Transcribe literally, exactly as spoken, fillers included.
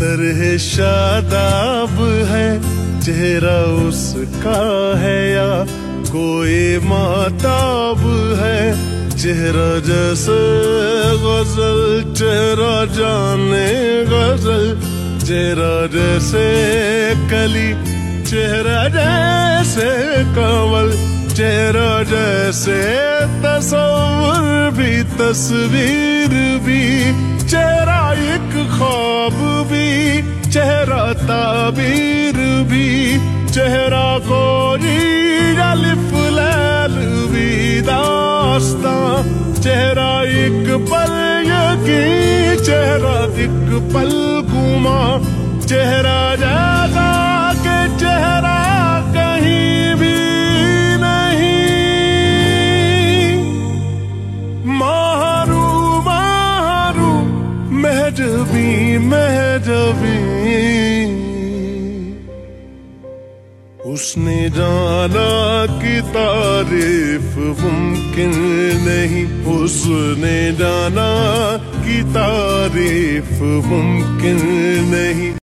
तरह शादाब है चेहरा उसका है या कोई माताब है। चेहरा जैसे गजल चेहरा जाने गजल, चेहरा जैसे कली चेहरा जैसे कमल, चेहरा जैसे तस्वीर भी तस्वीर भी, चेहरा एक ख्वाब भी चेहरा ताबीर भी, चेहरा कोई अलिफ लैल भी दास्तां, चेहरा एक पल यकीन चेहरा एक पल गुमा, चेहरा जैसा के चेहरा कहीं भी नहीं। मारू मारू महजबी महजबी, उसने जाना कि तारीफ मुमकिन नहीं, उसने जाना कि तारीफ मुमकिन नहीं।